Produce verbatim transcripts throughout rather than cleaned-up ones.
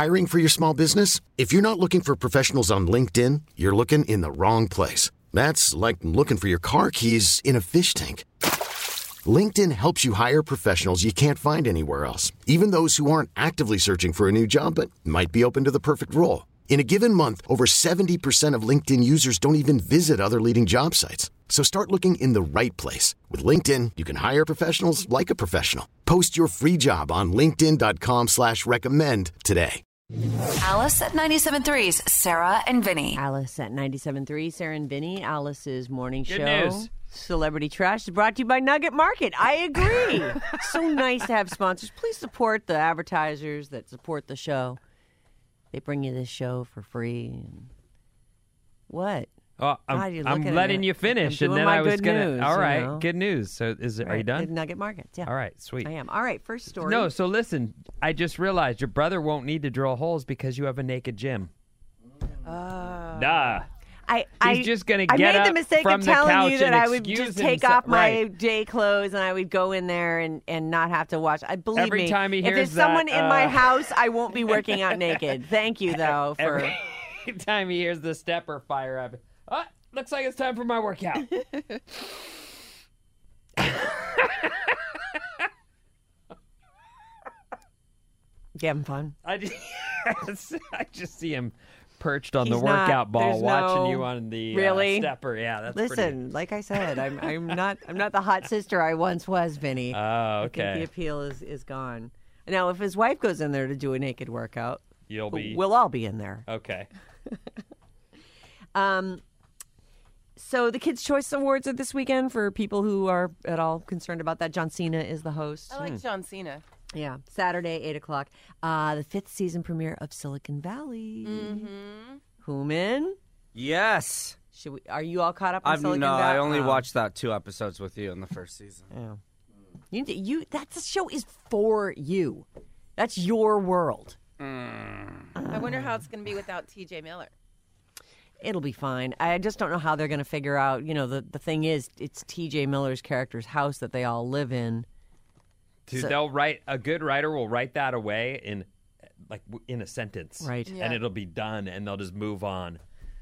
Hiring for your small business? If you're not looking for professionals on LinkedIn, you're looking in the wrong place. That's like looking for your car keys in a fish tank. LinkedIn helps you hire professionals you can't find anywhere else, even those who aren't actively searching for a new job but might be open to the perfect role. In a given month, over seventy percent of LinkedIn users don't even visit other leading job sites. So start looking in the right place. With LinkedIn, you can hire professionals like a professional. Post your free job on linkedin dot com slash recommend today. Alice at ninety-seven point three's Sarah and Vinny. Alice at ninety-seven point three, Sarah and Vinny. Alice's morning Good show. news. Celebrity Trash is brought to you by Nugget Market. I agree. So nice to have sponsors. Please support the advertisers that support the show. They bring you this show for free. And what? Oh, I'm, God, you're I'm looking at letting it. you finish, I'm and doing then my I was good gonna. news, all you right, know? good news. So, is it? Are you Right, done? Nugget Market, yeah. All right, sweet. I am. All right, first story. No, so listen. I just realized your brother won't need to drill holes because you have a naked gym. Uh, Duh. I, He's I, just gonna I get made up the mistake from of the telling couch you that and I would excuse just take himself. off my Right. day clothes and I would go in there and, and not have to watch. I believe Every me. time he if hears there's that, someone in my uh, house, I won't be working out naked. Thank you, though, for. Every time he hears the stepper fire up, oh, looks like it's time for my workout. You having fun? I just, I just see him perched on He's the not- workout ball, there's watching no- you on the Really? uh, stepper. Yeah, that's Listen, like I said, I'm I'm not I'm not the hot sister I once was, Vinny. pretty. Oh, I think the okay. appeal is, is gone. Now, if his wife goes in there to do a naked workout, You'll be we'll all be in there. okay. Um, so the Kids' Choice Awards are this weekend for people who are at all concerned about that. John Cena is the host. I like John Cena. Yeah, Saturday, eight o'clock. Uh, the fifth season premiere of Silicon Valley. Mm-hmm. Human, Yes. should we? Are you all caught up on I'm Silicon no, Valley? I only Oh. watched that two episodes with you in the first season. Yeah. You, you. That show is for you. That's your world. I wonder how it's going to be without T J Miller. It'll be fine. I just don't know how they're going to figure out. You know, the the thing is, it's T J Miller's character's house that they all live in. Dude, So- they'll write a good writer will write that away in like w- in a sentence, Right. Yeah. And it'll be done, and they'll just move on.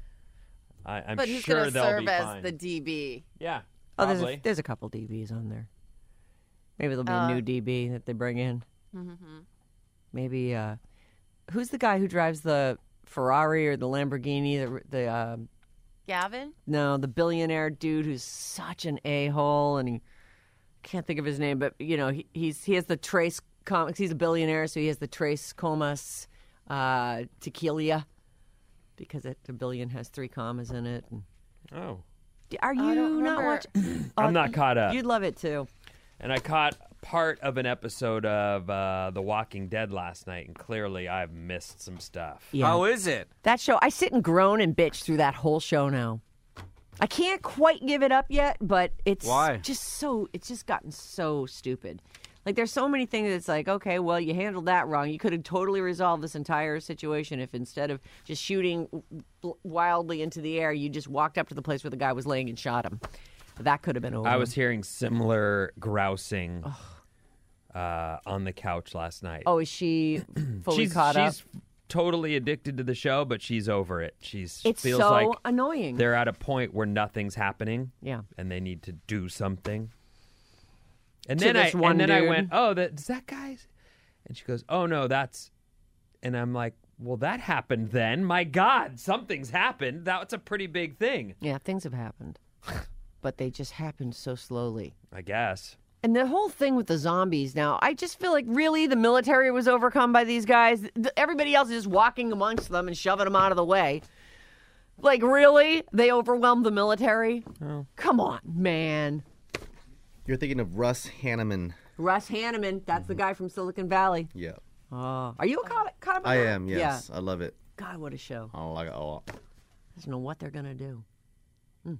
I, I'm But who's sure going to they'll serve be as fine. the D B? Yeah, Oh, there's probably. a, there's a couple D Bs on there. Maybe there'll be Uh, a new D B that they bring in. Mm-hmm. Maybe uh, who's the guy who drives the Ferrari or the Lamborghini? The the uh, Gavin? no, the billionaire dude who's such an a hole, and he can't think of his name, but you know he, he's he has the Trace comics. He's a billionaire, so he has the Trace Comas uh, tequila because it, a billion has three commas in it. And, oh, are you I don't not remember. watching? I'm not caught up. You'd love it too. And I caught part of an episode of uh, The Walking Dead last night, and clearly I've missed some stuff. Yeah. How is it? That show, I sit and groan and bitch through that whole show now. I can't quite give it up yet, but it's Why? just so, it's just gotten so stupid. Like, there's so many things that's like, okay, well, you handled that wrong. You could have totally resolved this entire situation if instead of just shooting w- wildly into the air, you just walked up to the place where the guy was laying and shot him. That could have been over. I was hearing similar grousing uh, on the couch last night. Oh, is she fully she's, caught up? she's totally addicted to the show, but she's over it. She's It's feels so like annoying. they're at a point where nothing's happening. Yeah. And they need to do something. And To then I this one and then I dude. went, "Oh, that is that guy's?" And she goes, "Oh no, that's." And I'm like, "Well, that happened then. My God, something's happened. That's a pretty big thing, Yeah, things have happened. But they just happened so slowly. I guess." And the whole thing with the zombies now, I just feel like really the military was overcome by these guys. Th- Everybody else is just walking amongst them and shoving them out of the way. Like, really? They overwhelmed the military? Oh. Come on, man. You're thinking of Russ Hanneman. Russ Hanneman, that's the guy from Silicon Valley. Yeah. Oh. Are you caught, caught up on I that? am, yes. I love it. Yeah. God, what a show. Oh, I got oh. I don't know what they're going to do. Hmm.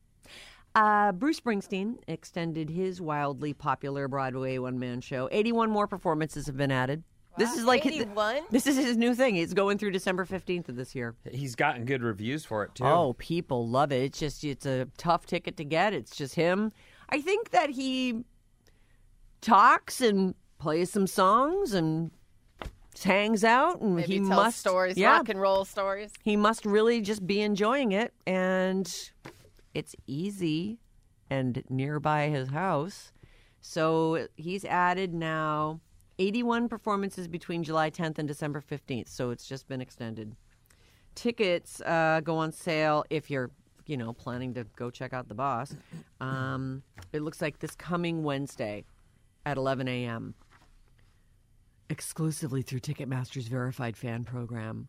Uh, Bruce Springsteen extended his wildly popular Broadway one-man show. eighty-one more performances have been added. This is like eighty-one? This is his new thing. It's going through December fifteenth of this year. He's gotten good reviews for it too. Oh, people love it. It's just it's a tough ticket to get. It's just him. I think that he talks and plays some songs and just hangs out, and Maybe he tell must stories, yeah, rock and roll stories. he must really just be enjoying it, and it's easy and nearby his house. So he's added now eighty-one performances between July tenth and December fifteenth. So it's just been extended. Tickets uh, go on sale if you're, you know, planning to go check out the boss. Um, it looks like this coming Wednesday at eleven a.m. exclusively through Ticketmaster's verified fan program.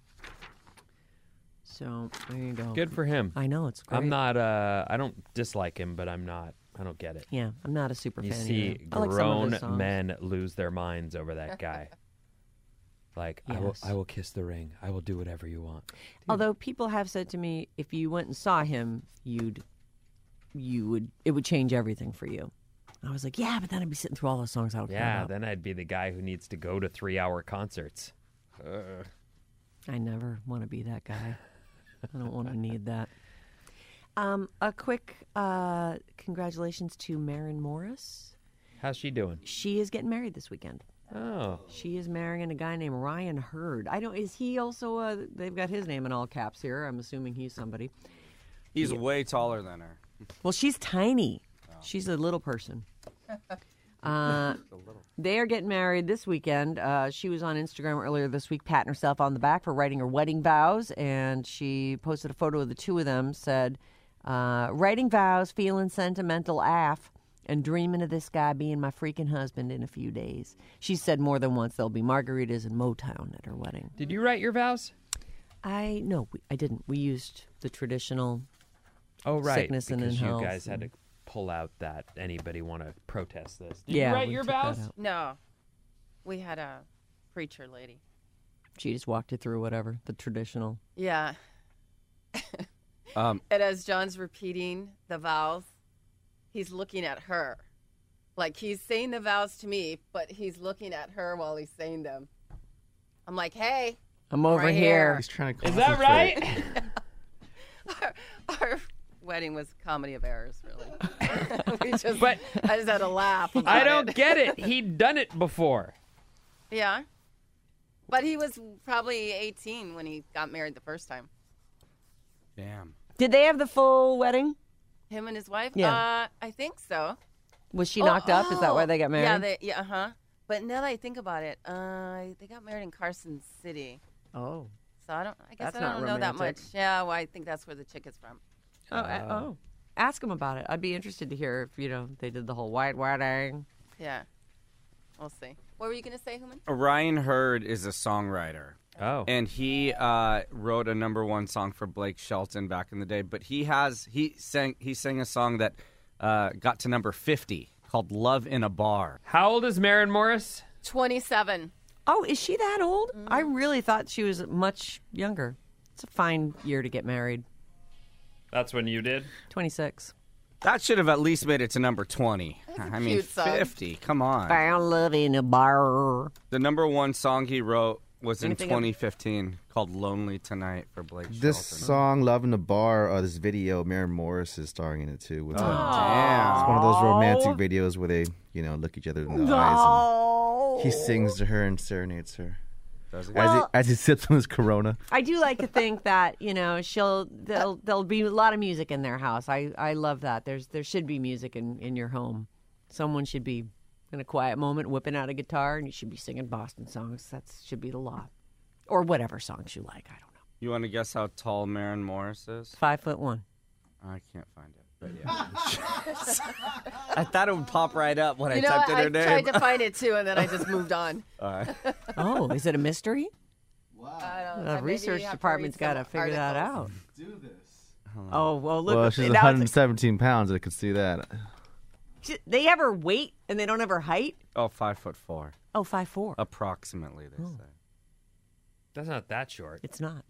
So there you go. Good for him. I know, it's great. I'm not. Uh, I don't dislike him, but I'm not. I don't get it. Yeah, I'm not a super You fan. see either. I like some of grown his songs. men lose their minds over that guy. Like, I will, Yes. I will kiss the ring. I will do whatever you want. Although people have said to me, if you went and saw him, you'd, you would, it would change everything for you. I was like, yeah, but then I'd be sitting through all those songs I don't care Yeah, about. then I'd be the guy who needs to go to three-hour concerts. I never want to be that guy. I don't want to need that. Um, a quick uh, congratulations to Maren Morris. How's she doing? She is getting married this weekend. Oh, She is marrying a guy named Ryan Hurd. I don't. Is he also? Uh, they've got his name in all caps here. I'm assuming he's somebody. He's way taller than her. Well, she's tiny. She's a little person. Uh, they are getting married this weekend. Uh, she was on Instagram earlier this week, patting herself on the back for writing her wedding vows, and she posted a photo of the two of them. Said, uh, "Writing vows, feeling sentimental af, and dreaming of this guy being my freaking husband in a few days." She said more than once there'll be margaritas and Motown at her wedding. did you write your vows? I no, we, I didn't. We used the traditional. Oh, right. Sickness and because in you health guys had and- to pull out that anybody want to protest this. Did Yeah, you write we your took that vows? out. No, we had a preacher lady. She just walked you through whatever the traditional. Yeah. Um, And as John's repeating the vows, he's looking at her. Like he's saying the vows to me, but he's looking at her while he's saying them. I'm like, hey, I'm over Right here. here. He's trying to Is that concentrate. right? our, our wedding was a comedy of errors, really. we just, But- I just had to laugh. About I don't it. get it. He'd done it before. Yeah. But he was probably eighteen when he got married the first time. damn. Did they have the full wedding? Him and his wife? Yeah. Uh, I think so. Was she Oh, knocked up? Is that why oh. they got married? Yeah, they, yeah, uh-huh. But now that I think about it, uh, they got married in Carson City. oh. So I don't, I guess That's I not don't know that much. romantic. Yeah, well, I think that's where the chick is from. Oh, uh, oh. Ask him about it. I'd be interested to hear if, you know, they did the whole white wedding. Yeah. We'll see. What were you going to say, Human? Ryan Hurd is a songwriter. Oh. And he uh, wrote a number one song for Blake Shelton back in the day. But he has he sang he sang a song that uh, got to number fifty called "Love in a Bar." How old is Maren Morris? twenty-seven. Oh, is she that old? Mm. I really thought she was much younger. It's a fine year to get married. That's when you did? twenty-six. That should have at least made it to number twenty. a I mean, cute song. fifty. Come on. Found love in a bar. The number one song he wrote was in Anything of- twenty fifteen called "Lonely Tonight" for Blake This Shelton. song, "Love in the Bar," uh, this video, Maren Morris is starring in it too. With, uh, Damn. it's one of those romantic videos where they, you know, look each other in the eyes. Oh. And he sings to her and serenades her Does he? as, Well- he, as he sips on his Corona. I do like to think that, you know, she'll there'll there'll be a lot of music in their house. I, I love that. There's there should be music in, in your home. Someone should be in a quiet moment whipping out a guitar, and you should be singing Boston songs. That should be the law, or whatever songs you like. I don't know. You want to guess how tall Maren Morris is? Five foot one. I can't find it. But yeah. I thought it would pop right up when You I know, typed in I her name. tried to find it too, and then I just moved on. All right. Oh, is it a mystery? I don't, The maybe research you have to department's read got to some figure that articles. out. Oh well, look. Well, she's now it's one hundred seventeen pounds. I could see that. like- they have her weight and they don't have her height. Oh, five foot four, Oh, five four. approximately. They say. That's not that short. It's not.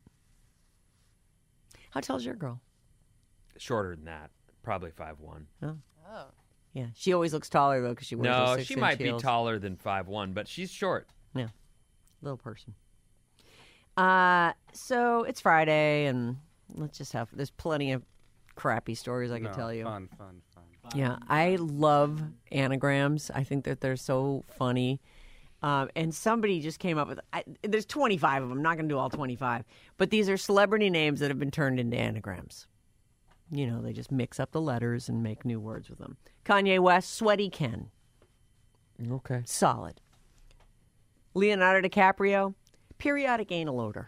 How tall's your girl? Shorter than that. Probably five one. Oh. Yeah, she always looks taller though because she wears No, those she six-inch might be heels. taller than five one, but she's short. Yeah, little person. Uh, so it's Friday, and let's just have. There's plenty of crappy stories I can No, tell you. Fun, fun, fun. Yeah, I love anagrams. I think that they're so funny. Um, and somebody just came up with, I, there's twenty-five of them. I'm not going to do all twenty-five. But these are celebrity names that have been turned into anagrams. You know, they just mix up the letters and make new words with them. Kanye West, Sweaty Ken. Okay. Solid. Leonardo DiCaprio, periodic anal odor.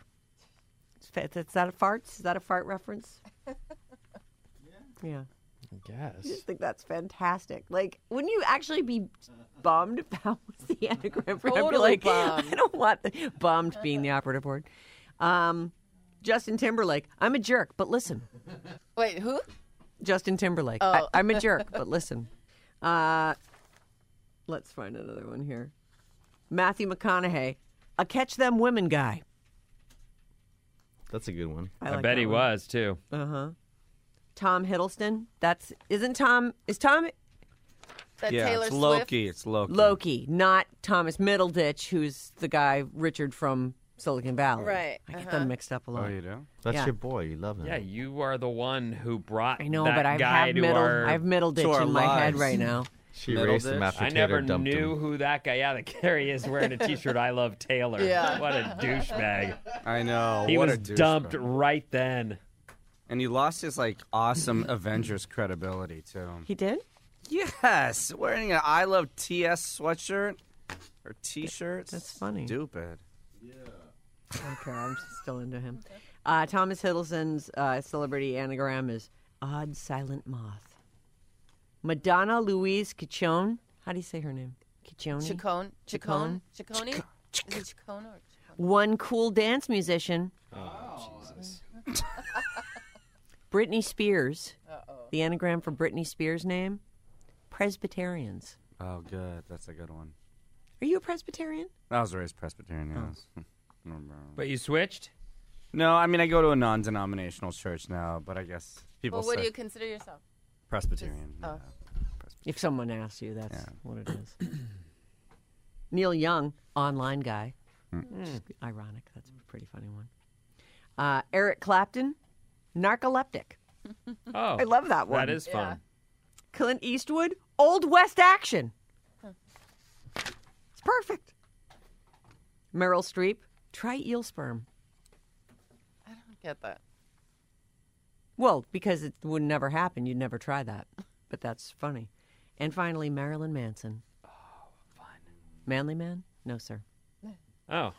Is that a fart? Is that a fart reference? yeah. Yeah. I guess. I just think that's fantastic. Like, wouldn't you actually be bummed if that was the anagram for him? I'd be Totally like, bummed. I don't want the bummed being the operative word. Um, Justin Timberlake, I'm a jerk, but listen. Wait, who? Justin Timberlake, Oh. I, I'm a jerk, but listen. Uh, let's find another one here. Matthew McConaughey, a catch them women guy. That's a good one. I, I like bet that he one. was too. Uh huh. Tom Hiddleston. That's isn't Tom is Tom That yeah, Taylor it's Swift? Loki. It's Loki. Loki, not Thomas Middleditch, who's the guy Richard from Silicon Valley. Right, I get uh-huh. them mixed up a lot. Oh, you do? That's Yeah. your boy. You love him. Yeah, you are the one who brought I know, that but I guy have to middle our. I have Middleditch to our in my head lives. right now. She Middle erased him dish? after I Taylor never dumped knew him. who that guy. Yeah, the Carrie is wearing a T-shirt. I love Taylor. Yeah. What a douchebag. I know. He what was a douchebag. dumped right then. And he lost his like awesome Avengers credibility too. He did? Yes, wearing an I Love T S sweatshirt or T-shirt. That's funny. Stupid. Okay, I'm still into him. Uh, Thomas Hiddleston's uh, celebrity anagram is Odd Silent Moth. Madonna Louise Ciccone. How do you say her name? Ciccone? Chacon? Chacon? Chaconi? Is it Chacon or Chacon? One cool dance musician. Oh, Jesus. Britney Spears. The anagram for Britney Spears' name? Presbyterians. Oh, good. That's a good one. Are you a Presbyterian? I was raised Presbyterian. Yes. But you switched? No, I mean I go to a non-denominational church now, but I guess people Well, what say do you consider yourself? Presbyterian. Oh. yeah. If someone asks you, that's Yeah. what it is. Neil Young, online guy. Mm, ironic. That's a pretty funny one. Uh, Eric Clapton, narcoleptic. Oh, I love that one. That is fun. Clint Eastwood, Old West action. It's perfect. Meryl Streep, try eel sperm. I don't get that. Well, because it would never happen. You'd never try that. But that's funny. And finally, Marilyn Manson. Oh, fun. Manly Man? No, sir. Oh,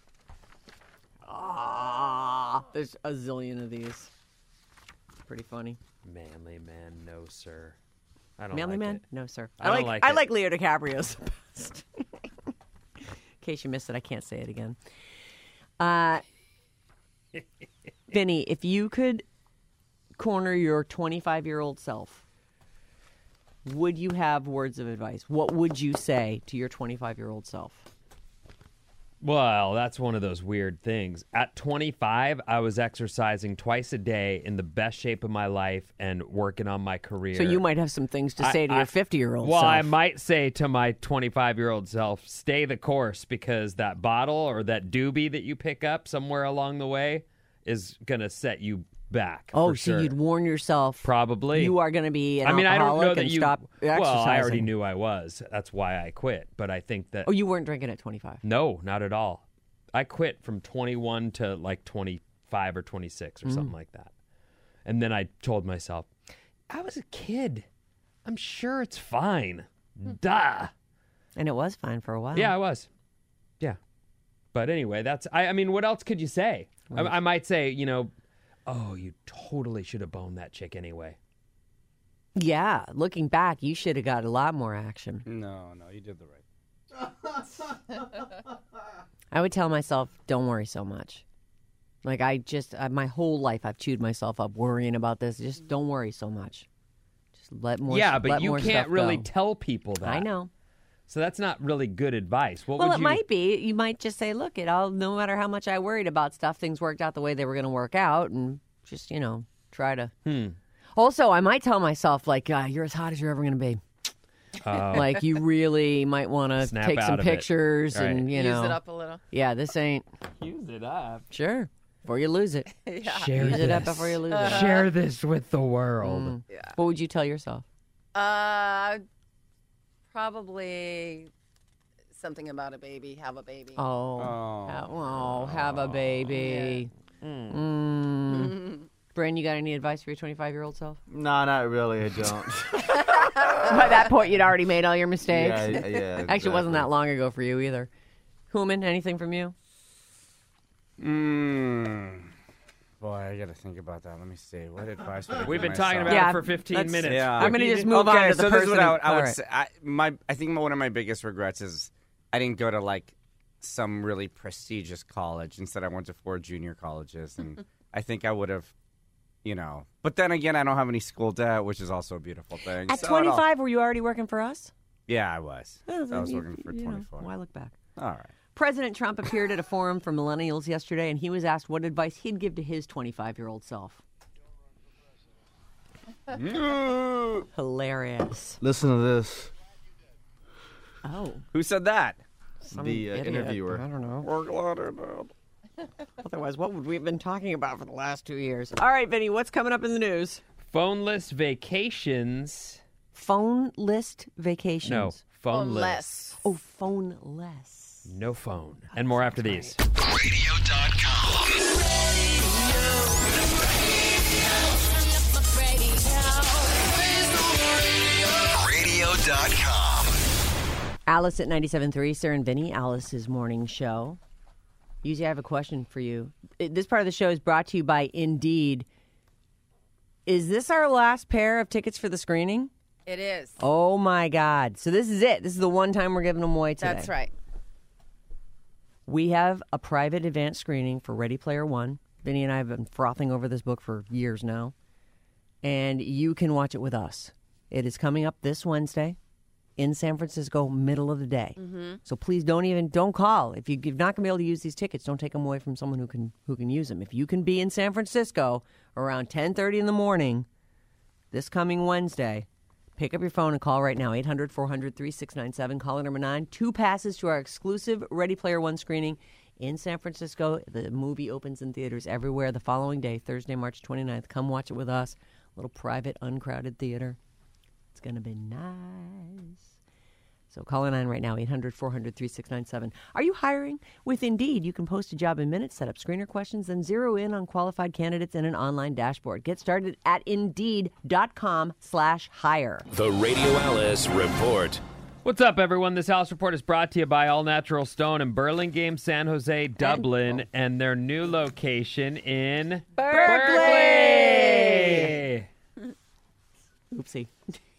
Ah, there's a zillion of these. Pretty funny. manly man, no sir. I don't Manly like Man? it. No, sir. I don't like, like I it. like Leo DiCaprio's the best. In case you missed it, I can't say it again. Uh, Vinny, if you could corner your twenty-five-year-old self, would you have words of advice? What would you say to your twenty-five-year-old self? Well, that's one of those weird things. At twenty-five, I was exercising twice a day in the best shape of my life and working on my career. So you might have some things to I- say to I- your fifty-year-old Well, self. I might say to my twenty-five-year-old self, stay the course, because that bottle or that doobie that you pick up somewhere along the way is going to set you back. Oh, for so sure. you'd warn yourself. Probably. You are going to be an I mean, I don't know alcoholic that and you. stop exercising. Well, I already knew I was. That's why I quit. But I think that. Oh, you weren't drinking at twenty-five. No, not at all. I quit from twenty-one to like twenty-five or twenty-six or Mm. something like that. And then I told myself, I was a kid. I'm sure it's fine. Duh. And it was fine for a while. Yeah, I was. Yeah. But anyway, that's, I, I mean, what else could you say? I, I might say, you know, oh, you totally should have boned that chick anyway. Yeah, looking back, you should have got a lot more action. No, no, you did the right. I would tell myself, don't worry so much. Like, I just, I, my whole life, I've chewed myself up worrying about this. Just don't worry so much. Just let more yeah, but let you more can't stuff really go. tell people that. I know. So that's not really good advice. What Well, would it you... might be. You might just say, look, it all, no matter how much I worried about stuff, things worked out the way they were going to work out, and just, you know, try to. Hmm. Also, I might tell myself, like, uh, you're as hot as you're ever going to be. Oh. Like, you really might want to Snap take out some of it. pictures Right. and, you know. Use it up a little. Yeah, this ain't. Use it up. Sure. Before you lose it. Yeah. Share Use this. it up before you lose it. Share this with the world. Mm. Yeah. What would you tell yourself? Uh, probably something about a baby, have a baby. Oh, Oh. ha- oh, have a baby. Mm. Bryn, you got any advice for your twenty-five-year-old self? No, not really. I don't. By that point, you'd already made all your mistakes. yeah, yeah. Actually, it wasn't that exactly. long ago for you either. Human, anything from you? Mm. Boy, I got to think about that. Let me see. What advice would I We've give been talking myself? about Yeah, it for fifteen let's- minutes. Yeah. I'm going to just move okay, on to the so person. this is what I would, I all would right. say. I, my, I think one of my biggest regrets is I didn't go to like some really prestigious college. Instead, I went to four junior colleges, and I think I would have, you know. But then again, I don't have any school debt, which is also a beautiful thing. At So it all- twenty-five, were you already working for us? Yeah, I was. Oh, So I was you- working for you know, twenty-four. why look back? All right. President Trump appeared at a forum for millennials yesterday, and he was asked what advice he'd give to his twenty-five-year-old self. Hilarious. Listen to this. Oh, Who said that? The uh, idiot. interviewer. I don't know. We're glad it did. Otherwise, what would we have been talking about for the last two years? All right, Vinny, what's coming up in the news? Phoneless vacations. Phone list vacations. No, phoneless. Unless. Oh, phone less. No phone. And more after these. radio dot com. radio dot com. Alice at ninety-seven point three, Sarah and Vinny, Alice's morning show. Usually I have a question for you. It- This part of the show is brought to you by Indeed. Is this our last pair of tickets for the screening? It is. Oh, my God. So this is it. This is the one time we're giving them away today. That's right. We have a private advanced screening for Ready Player One. Vinny and I have been frothing over this book for years now. And you can watch it with us. It is coming up this Wednesday in San Francisco, middle of the day. Mm-hmm. So please don't even, don't call. If you, you're not going to be able to use these tickets, don't take them away from someone who can who can use them. If you can be in San Francisco around ten thirty in the morning this coming Wednesday, pick up your phone and call right now, eight hundred, four hundred, thirty-six ninety-seven, caller number nine. Two passes to our exclusive Ready Player One screening in San Francisco. The movie opens in theaters everywhere the following day, Thursday, March twenty-ninth. Come watch it with us. A little private, uncrowded theater. It's going to be nice. So call in nine right now, eight hundred, four hundred, thirty-six ninety-seven. Are you hiring? With Indeed, you can post a job in minutes, set up screener questions, then zero in on qualified candidates in an online dashboard. Get started at Indeed.com slash hire. The Radio Alice Report. What's up, everyone? This Alice Report is brought to you by All Natural Stone in Burlingame, San Jose, Dublin, and their new location in Berkeley! Berkeley. Oopsie.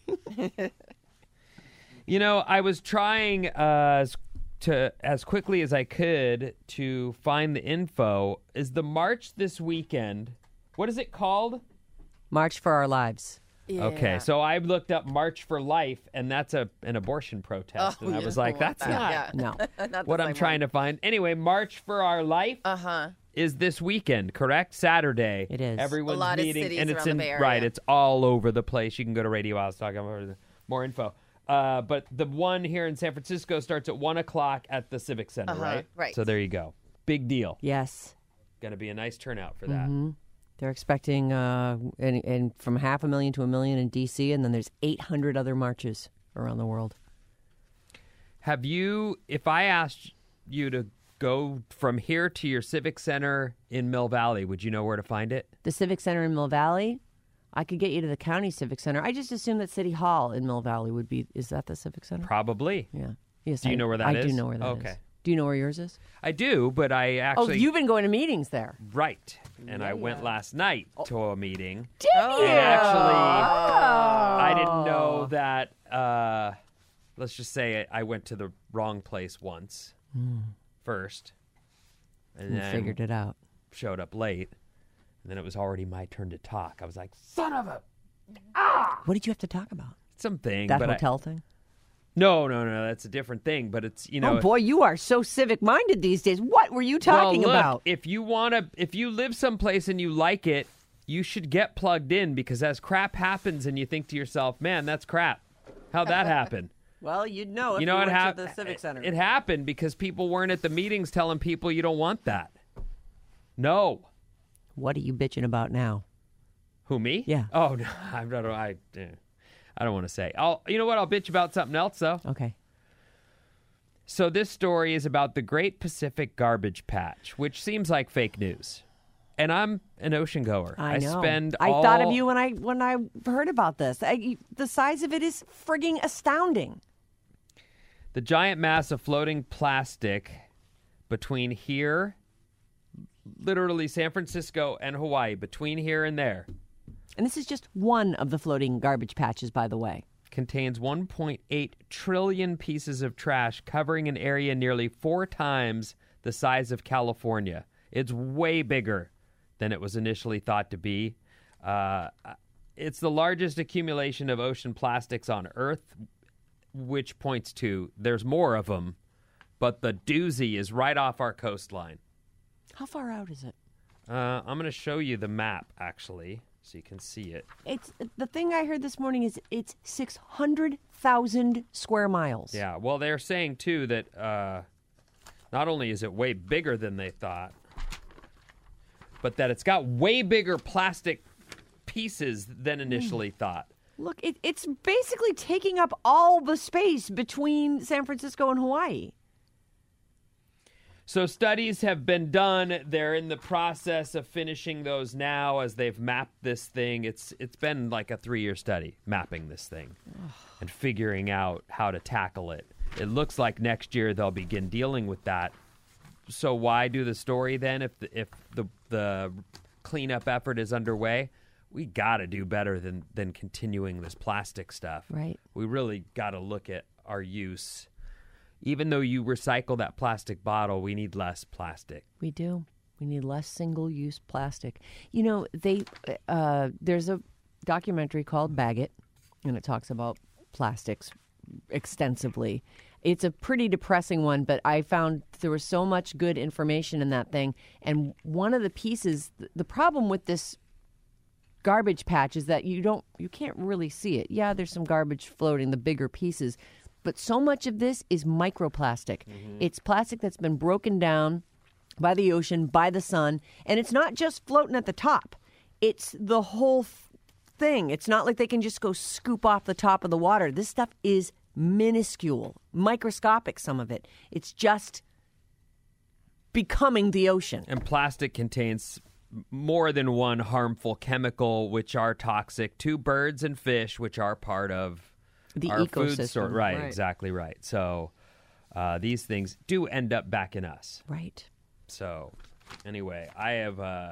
You know, I was trying uh, as to as quickly as I could to find the info. Is the march this weekend? What is it called? March for Our Lives. Yeah. Okay, so I looked up March for Life, and that's a an abortion protest, Oh, and I you was don't like, want that's that. not Yeah. No. Not the what I'm same trying one. to find. Anyway, March for Our Life Uh-huh. is this weekend, correct? Saturday. It is. Everyone's A lot of meeting, cities and it's around in the Bay right. Area. It's all over the place. You can go to Radio Alice dot com for more info. Uh, but the one here in San Francisco starts at one o'clock at the Civic Center, Uh-huh, right? right. So there you go. Big deal. Yes. Going to be a nice turnout for that. Mm-hmm. They're expecting uh, and, and from half a million to a million in D C, and then there's eight hundred other marches around the world. Have you? If I asked you to go from here to your Civic Center in Mill Valley, would you know where to find it? The Civic Center in Mill Valley, I could get you to the county Civic Center. I just assumed that City Hall in Mill Valley would be. Is that the Civic Center? Probably. Yeah. Yes. Do you I, know where that I is? do know where that is. Okay. Do you know where yours is? I do, but I actually Oh, you've been going to meetings there. right. And I went last night Oh. to a meeting. Did you? And actually, Oh. I didn't know that. Uh, let's just say I went to the wrong place once first, and You then figured it out. showed up late, and then it was already my turn to talk. I was like, "Son of a What did you have to talk about? something." That but I- hotel thing? no, no, no. That's a different thing. But it's you know. Oh boy, you are so civic minded these days. What were you talking well, look, about? If you want to, if you live someplace and you like it, you should get plugged in, because as crap happens and you think to yourself, man, that's crap. How'd that happen? Well, you'd know if you know you what went hap- to the Civic Center. It happened because people weren't at the meetings telling people you don't want that. No. What are you bitching about now? Who, me? Yeah. Oh, no. I don't, I, eh, I don't want to say. I'll, you know what? I'll bitch about something else, though. Okay. So this story is about the Great Pacific Garbage Patch, which seems like fake news. And I'm an ocean goer. I know. spend I all... thought of you when I when I heard about this. I, the size of it is frigging astounding. The giant mass of floating plastic between here, literally San Francisco and Hawaii, between here and there, And this is just one of the floating garbage patches, by the way. contains one point eight trillion pieces of trash covering an area nearly four times the size of California. It's way bigger than it was initially thought to be. Uh, it's the largest accumulation of ocean plastics on Earth, which points to there's more of them, but the doozy is right off our coastline. How far out is it? Uh, I'm going to show you the map, actually, so you can see it. It's the thing I heard this morning is it's six hundred thousand square miles. Yeah, well, they're saying, too, that uh, not only is it way bigger than they thought, but that it's got way bigger plastic pieces than initially thought. Look, it, it's basically taking up all the space between San Francisco and Hawaii. So studies have been done. They're in the process of finishing those now as they've mapped this thing. It's It's been like a three-year study, mapping this thing and figuring out how to tackle it. It looks like next year they'll begin dealing with that. So why do the story then if the, if the the cleanup effort is underway? We got to do better than than continuing this plastic stuff. Right. We really got to look at our use. Even though you recycle that plastic bottle, we need less plastic. We do. We need less single-use plastic. You know, they uh, there's a documentary called Bag It, and it talks about plastics extensively. It's a pretty depressing one, but I found there was so much good information in that thing. And one of the pieces, the problem with this garbage patch is that you don't, you can't really see it. Yeah, there's some garbage floating, the bigger pieces, but so much of this is microplastic. Mm-hmm. It's plastic that's been broken down by the ocean, by the sun, and it's not just floating at the top. It's the whole thing. It's not like they can just go scoop off the top of the water. This stuff is minuscule, microscopic, some of it. It's just becoming the ocean. And plastic contains more than one harmful chemical, which are toxic to birds and fish, which are part of the our ecosystem. Food source. Right, right, exactly right. So uh, these things do end up back in us. Right. So anyway, I have uh,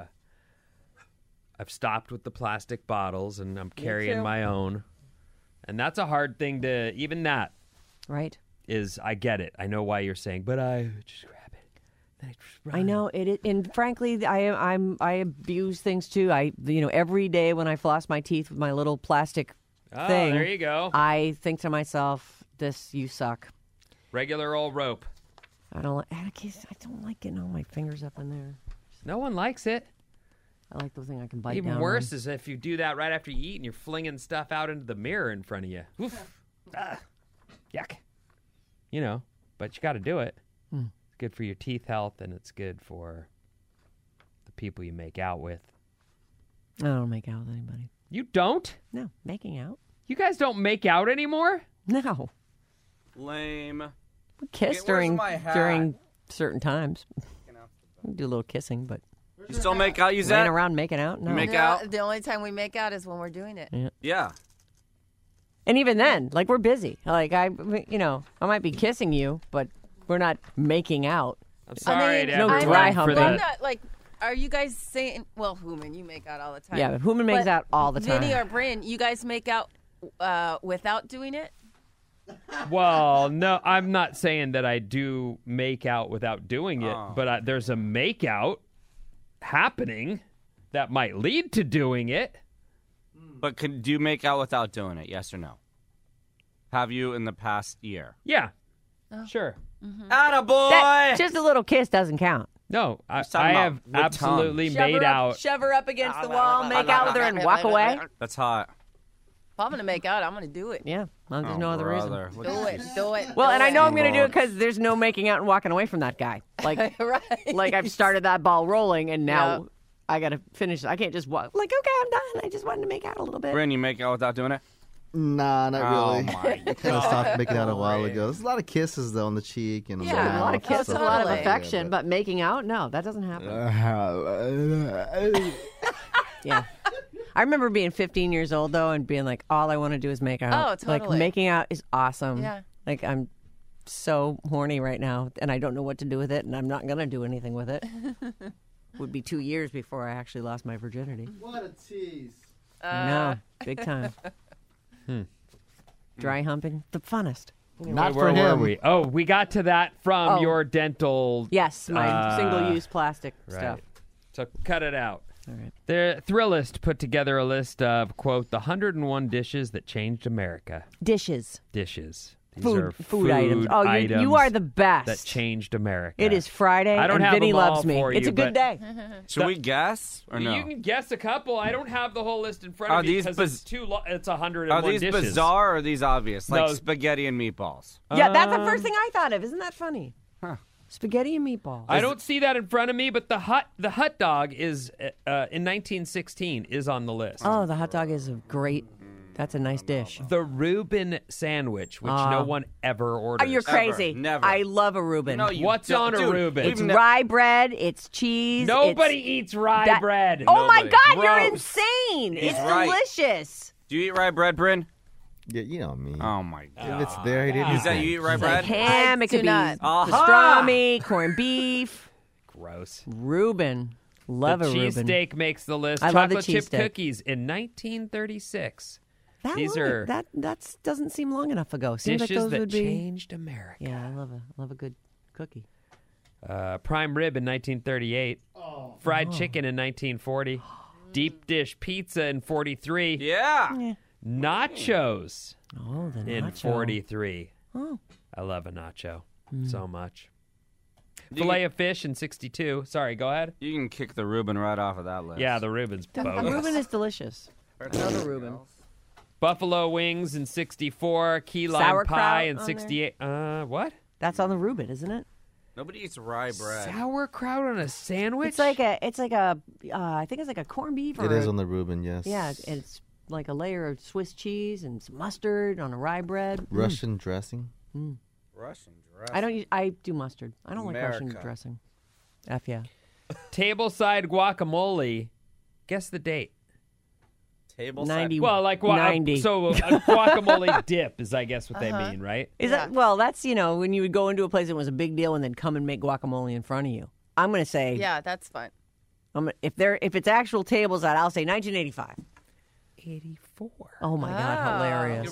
I've stopped with the plastic bottles, and I'm carrying my own. And that's a hard thing to, even that. Right. Is, I get it. I know why you're saying, but I just grab it. Then I, just run. I know it, it, and frankly, I I'm I abuse things too. I you know every day when I floss my teeth with my little plastic Oh, thing, there you go. I think to myself, "This you suck." Regular old rope. I don't like. I don't like getting all my fingers up in there. No one likes it. I like the thing I can bite Even down worse on. is if you do that right after you eat and you're flinging stuff out into the mirror in front of you. Oof. Ah. Yuck. You know, but you got to do it. Mm. It's good for your teeth health, and it's good for the people you make out with. I don't make out with anybody. You don't? No, making out. You guys don't make out anymore? No. Lame. We kiss Okay, during where's my hat? during certain times. We do a little kissing, but You still make out, use laying that? around making out, no. Make No, out? The only time we make out is when we're doing it. Yeah. Yeah. And even then, like we're busy. Like I, you know, I might be kissing you, but we're not making out. I'm sorry mean, to no everyone dry for humping. the... I'm not like. Are you guys saying? Well, Hooman, you make out all the time. Yeah, but Hooman makes But out all the time. Vinny or Bryn, you guys make out uh, without doing it? Well, no, I'm not saying that I do make out without doing it, Oh. but I, there's a make out happening that might lead to doing it. But can, do you make out without doing it? Yes or no? Have you in the past year? Yeah, sure. Attaboy! That- just a little kiss doesn't count. No, I, Just talking I about have with absolutely Shove made her up, out. shove her up against the wall, make out with her, and walk away. That's hot. If I'm gonna make out, I'm gonna do it. Yeah, well, there's Oh, no other brother. reason. What- Do it. Do it. Well, do and I it. know I'm going to do it because there's no making out and walking away from that guy. Like, right. like I've started that ball rolling, and now Yep. I got to finish. I can't just walk. Like, okay, I'm done. I just wanted to make out a little bit. Bryn, you make out without doing it? Nah, not Oh really. my I kind of stopped making out a while Corey. ago. There's a lot of kisses though on the cheek and on the Yeah, a mouth. lot of and kisses, stuff a lot of totally. affection, Yeah, but making out, no, that doesn't happen. Uh, Yeah. I remember being fifteen years old, though, and being like, all I want to do is make out. Oh, Like, totally. making out is awesome. Yeah. Like, I'm so horny right now, and I don't know what to do with it, and I'm not going to do anything with it. Would be two years before I actually lost my virginity. What a tease. I know. Big time. Dry humping, the funnest. Not Where for were him. we? Oh, we got to that from Oh. your dental. Yes, my Uh, single-use plastic Right. stuff. So cut it out. All right. The Thrillist put together a list of, quote, the one hundred one dishes that changed America. Dishes. Dishes. These Food, are food, items. Oh, you, items you are the best. that changed America. It is Friday, I don't and have Vinny them all loves me. for It's you, a good but- day. Should we guess or no? You can guess a couple. I don't have the whole list in front Are of me these because biz- it's too lo- It's one hundred Are one these dishes. bizarre or are these obvious? Like No. spaghetti and meatballs. Yeah, that's the Uh, first thing I thought of. Isn't that funny? Huh. Spaghetti and meatballs. I don't see that in front of me, but the hot the hot dog is uh, in nineteen sixteen is on the list. Oh, the hot dog is a great. That's a nice dish. The Reuben sandwich, which Ah. no one ever Oh, orders. you're crazy. Never. I love a Reuben. No, you What's don't- on a dude, Reuben? we've it's ne- rye bread. It's cheese. Nobody it's eats rye that- bread. Oh my Nobody. God, you're Gross. insane! He's it's right. delicious. Do you eat rye bread, Bryn? Yeah, you know me. Oh my god. If it's there, I didn't. Is that you eat rye Like bread? ham. I It could do be not. Aha! pastrami, corned beef. Gross. Reuben, love the a Reuben. cheesesteak makes the list. I love the Chocolate chip cheesesteak. cookies in nineteen thirty-six. That These long- are that that doesn't seem long enough ago. Seems dishes like those that would be. changed America. Yeah, I love a love a good cookie. Uh, prime rib in nineteen thirty-eight. Fried chicken in nineteen forty. Deep dish pizza in forty-three. Yeah. Nachos Oh, the in nacho. forty-three. Oh. I love a nacho Mm. so much. You Filet can- of fish in sixty-two. Sorry, go ahead. You can kick the Reuben right off of that list. Yeah, the Reuben's A bogus. Reuben is delicious. Another Reuben. Buffalo wings in sixty-four. Key lime Sauerkraut pie in on there? sixty-eight. Uh, what? That's on the Reuben, isn't it? Nobody eats rye bread. Sauerkraut on a sandwich? It's like a. It's like a. Uh, I think it's like a corned beef. Or It is a- on the Reuben, yes. Yeah, it's like a layer of Swiss cheese and some mustard on a rye bread. Mm. Russian dressing. Russian dress. I don't. use- I do mustard. I don't like Russian America. dressing. F yeah. tableside guacamole. Guess the date. Table ninety. Well, like gua- ninety. so a guacamole dip is, I guess, what they mean, right? Is that well? That's you know when you would go into a place that was a big deal and then come and make guacamole in front of you. I'm gonna say Yeah, that's fun. I'm gonna, if there if it's actual tables out, I'll say nineteen eighty-five. eighty-four. Oh my god, Wow. hilarious!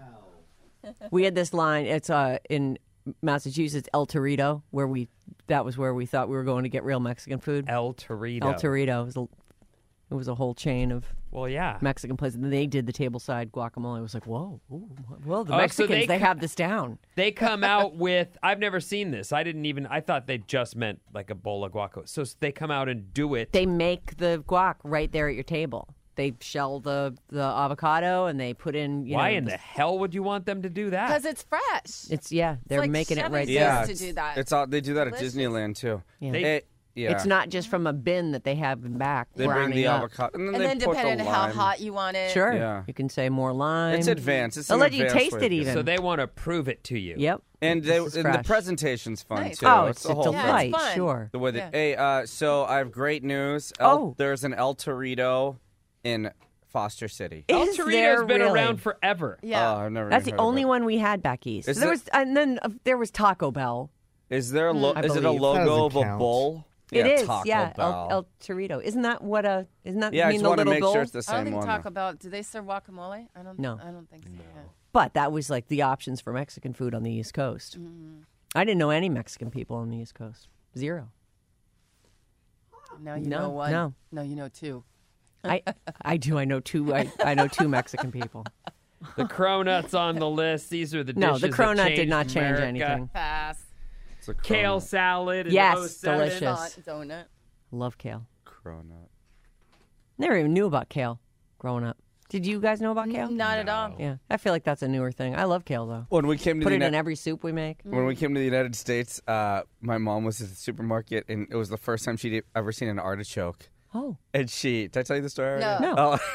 We had this line. It's uh in Massachusetts, El Torito, where we that was where we thought we were going to get real Mexican food. El Torito. El Torito it was a, it was a whole chain of Well, yeah. Mexican places. And they did the tableside guacamole. It was like, whoa, ooh, well, the Oh, so Mexicans they they c- have this down. They come out with. I've never seen this. I didn't even. I thought they just meant like a bowl of guaco. So they come out and do it. They make the guac right there at your table. They shell the the avocado and they put in. You Why know, in the hell would you want them to do that? Because it's fresh. It's yeah, they're like making it Chevy right says there. Yeah, to it's, do that. It's all they do that Delicious. at Disneyland too. Yeah. They- It- yeah. It's not just from a bin that they have in back. They bring browning the up. avocado and then and they then put depending the on how lime. hot you want it. Sure, Yeah. you can say more lime. It's advanced. It's They'll an let you advanced taste way it of doing even. so they want to prove it to you. Yep. And they This is and the fresh. presentation's fun Nice. too. Oh, it's it's the a whole Yeah, delight. it's fun. Sure. The way they, Yeah. hey, uh, so I have great news. El, Oh. There's an El Torito in Foster City. El Is Torito's there been really? around forever. Yeah. Oh, I've never. That's even the heard of only it. one we had back east. Is there it- was, and then uh, there was Taco Bell. Is there a lo- I is it a believe. logo That of a doesn't bull? It yeah, is, Taco yeah, El, Bell. El Torito. Isn't that what a? Isn't that yeah, I mean just the want to little make bowl? sure it's the I don't same think one. Taco Bell. Do they serve guacamole? I don't. No. I don't think so. Yeah. But that was like the options for Mexican food on the East Coast. Mm-hmm. I didn't know any Mexican people on the East Coast. Zero. Now you No, know one. no. No, you know two. I I do. I know two. I, I know two Mexican people. The cronuts on the list. These are the No, dishes the that cronut did changed not change America. anything. Pass. It's a Kale cronut. salad. In Yes, oh seven. delicious. Not donut. Love kale. Cronut. Never even knew about kale growing up. Did you guys know about kale? Not at all. Yeah, I feel like that's a newer thing. I love kale though. When we came to Put the it Uni- in every soup we make. when we came to the United States, uh, my mom was at the supermarket, and it was the first time she'd ever seen an artichoke. Oh, And she, did I tell you the story? No. already? No. Oh,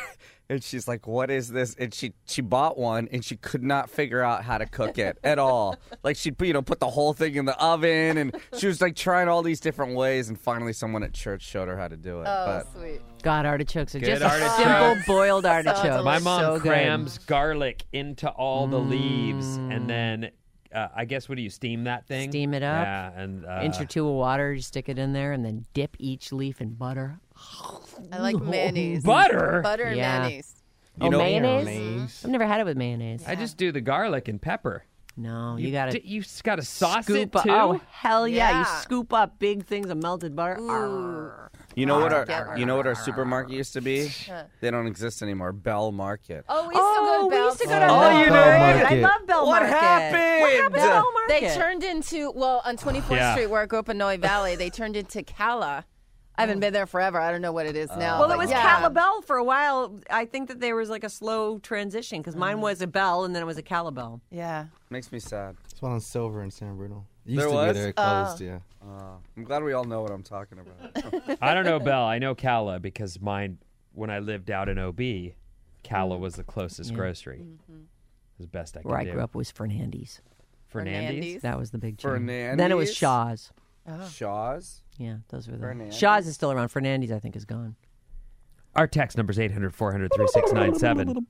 And she's like, what is this? And she she bought one, and she could not figure out how to cook it at all. Like, she'd, you know, put the whole thing in the oven, and she was, like, trying all these different ways, and finally someone at church showed her how to do it. Oh, but sweet. God, artichokes are Good just artichokes. a simple boiled artichoke. My mom so good. crams garlic into all the leaves, and then uh, I guess what do you steam that thing? Steam it up. Yeah, and uh, Inch or two of water, you stick it in there, and then dip each leaf in butter. I like mayonnaise. butter. Butter and Yeah. mayonnaise. You oh, know- mayonnaise? Mayonnaise. I've never had it with mayonnaise. I just do the garlic and pepper. No, you, gotta D- you got to sauce scoop it up. too. Oh hell yeah. Yeah. You scoop up big things of melted butter. Arr. You know what Get our it. you know what our supermarket used to be? They don't exist anymore. Bell Market. Oh, we used Oh, to go to we Bell's. used to go to Oh, Bell you Market. did? I love Bell What Market. happened? What happened to Bell Market? They turned into, well, on twenty-fourth Yeah. Street, where I grew up in Noe Valley, they turned into Cala. I haven't been there forever. I don't know what it is now. Well, but it was yeah. Calabell for a while. I think that there was like a slow transition because mine was a Bell and then it was a Calabell. Yeah. Makes me sad. It's one on Silver in San Bruno. It used There to was? be there. It closed, yeah. Uh, I'm glad we all know what I'm talking about. I don't know Bell. I know Cala because mine when I lived out in O B, Cala was the closest grocery. As best I could Where I do. grew up was Fernandes. Fernandes. Fernandes. That was the big chain. Then it was Fernandes? Shaw's. Shaw's. Yeah, those were the. Fernandes. Shaw's is still around. Fernandes, I think, is gone. Our text number is eight hundred, four hundred, three six nine seven.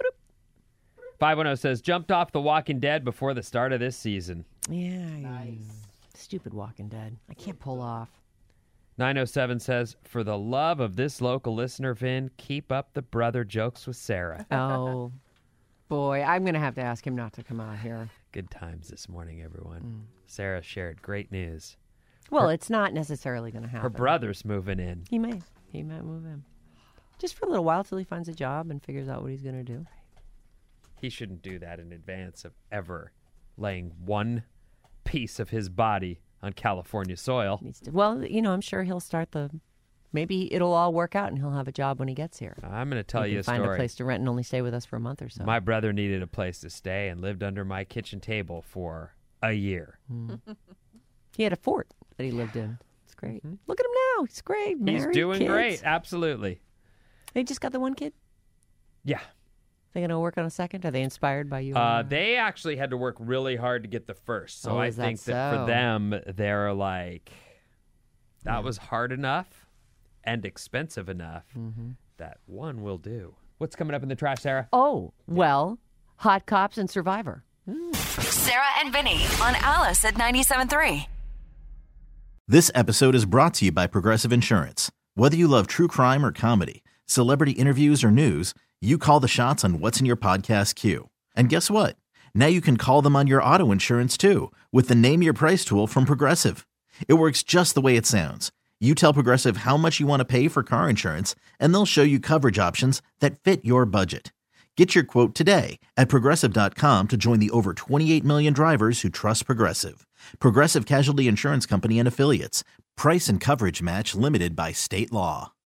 five one zero says, jumped off The Walking Dead before the start of this season. Yeah. Nice. Stupid Walking Dead. I can't pull off. nine oh seven says, for the love of this local listener, Vin, keep up the brother jokes with Sarah. Oh, boy. I'm going to have to ask him not to come out here. Good times this morning, everyone. Sarah shared great news. Well, it's not necessarily going to happen. Her brother's moving in. He may. He might move in. Just for a little while till he finds a job and figures out what he's going to do. He shouldn't do that in advance of ever laying one piece of his body on California soil. Needs to, well, you know, I'm sure he'll start the. Maybe it'll all work out and he'll have a job when he gets here. I'm going to tell he you can a find story. a place to rent and only stay with us for a month or so. My brother needed a place to stay and lived under my kitchen table for a year. He had a fort that he lived in. It's great. Look at him now. He's great. Mm-hmm. He's Married, doing kids. great. Absolutely. They just got the one kid. Yeah. They going to work on a second? Are they inspired by you? Uh, they actually had to work really hard to get the first. So Oh, I is that think that, so? for them, they're like, that was hard enough and expensive enough Mm-hmm. that one will do. What's coming up in the trash, Sarah? oh, well, Hot Cops and Survivor. Sarah and Vinny on Alice at ninety-seven point three. This episode is brought to you by Progressive Insurance. Whether you love true crime or comedy, celebrity interviews or news, you call the shots on what's in your podcast queue. And guess what? Now you can call them on your auto insurance too with the Name Your Price tool from Progressive. It works just the way it sounds. You tell Progressive how much you want to pay for car insurance, and they'll show you coverage options that fit your budget. Get your quote today at Progressive dot com to join the over twenty-eight million drivers who trust Progressive. Progressive Casualty Insurance Company and Affiliates. Price and coverage match limited by state law.